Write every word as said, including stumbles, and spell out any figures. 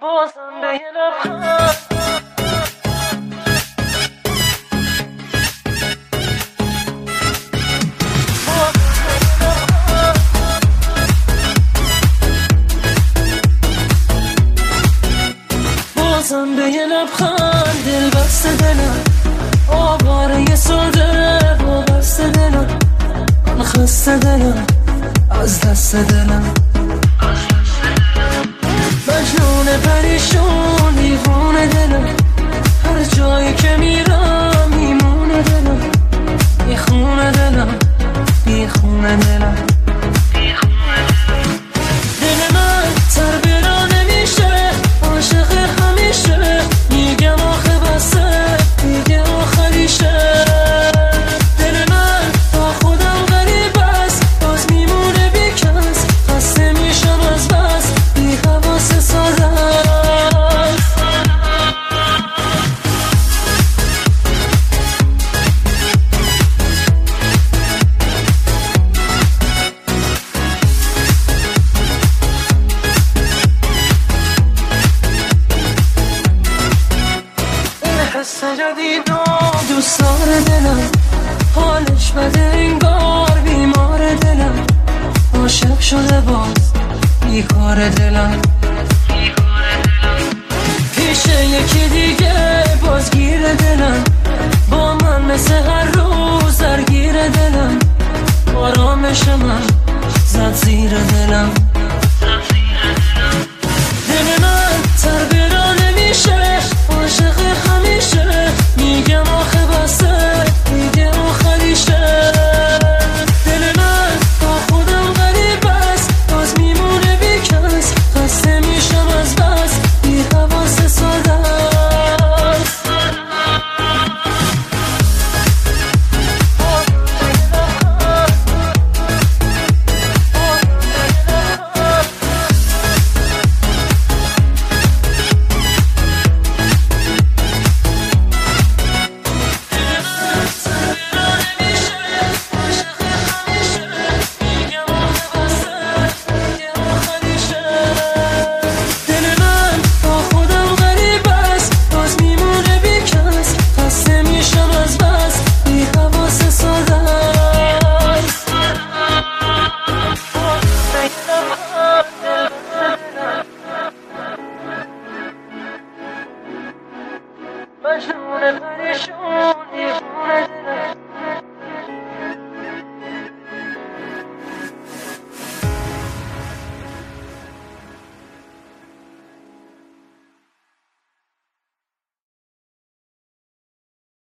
بازم به یه لبخند بازم به یه لبخند دل بسته دلم آواره یه ساده وابسته دلم من خسته دلم از دست دلم مجنون پریشون دیوونه دلم هر جایی که میرم میمونه دلم میخونه دلم میخونه دلم دل من تر برا نمیشه عاشق همیشه میگم آخه بسه دیگه آخریشه دل من با خودم غریب است باز میمونه بی کس خسته میشم از بس بی حواس ساده است این حس جدید دوست داره دلم حالش بده انگار بیمار دلم عاشق شده باز بیکار دلم پیش یکی دیگه بازگیر دلم با من مثل هر روز درگیر دلم آرامش من زد زیر دلم دل من تر برا نمیشه عاشق همیشه میگم آخه بسه دیگه آخریشه دل من با خودم غریب است باز میمونه بی کس خسته میشم از بس بی حواس ساده است مجنون پریشون